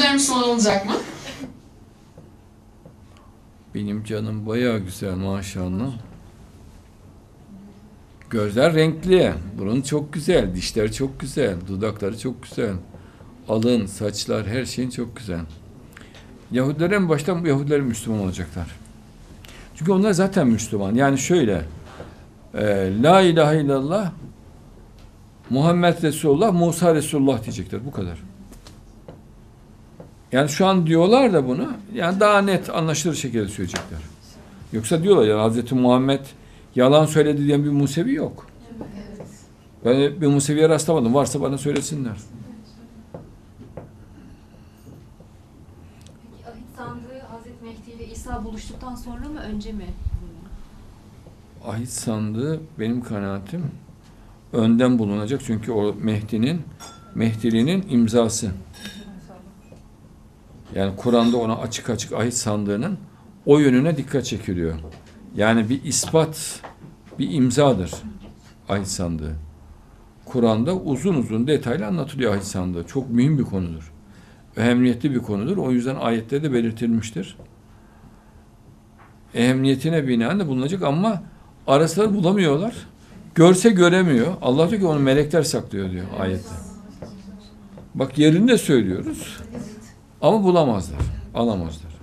Gözler Müslüman olacak mı? Benim canım bayağı güzel maşallah. Gözler renkli, burun çok güzel, dişler çok güzel, dudakları çok güzel. Alın, saçlar, her şeyin çok güzel. Yahudiler en baştan Yahudiler Müslüman olacaklar. Çünkü onlar zaten Müslüman. Yani şöyle, La ilahe illallah, Muhammed Resulullah, Musa Resulullah diyecekler. Bu kadar. Yani şu an diyorlar da bunu, yani daha net anlaşılır şekilde söyleyecekler. Yoksa diyorlar ya Hazreti Muhammed yalan söyledi diyen bir Musevi yok. Ben bir Musevi'ye rastlamadım. Varsa bana söylesinler. Peki ahit sandığı Hazreti Mehdi ile İsa buluştuktan sonra mı önce mi? Ahit sandığı benim kanaatim önden bulunacak. Çünkü o Mehdiliğinin imzası. Yani Kur'an'da ona açık açık ahit sandığının o yönüne dikkat çekiliyor. Yani bir ispat, bir imzadır ahit sandığı. Kur'an'da uzun uzun detaylı anlatılıyor ahit sandığı. Çok mühim bir konudur. Ehemmiyetli bir konudur. O yüzden ayette de belirtilmiştir. Ehemmiyetine binaen de bulunacak ama araçları bulamıyorlar. Görse göremiyor. Allah diyor ki onu melekler saklıyor diyor ayette. Bak yerini de söylüyoruz. Ama bulamazlar. Alamazlar.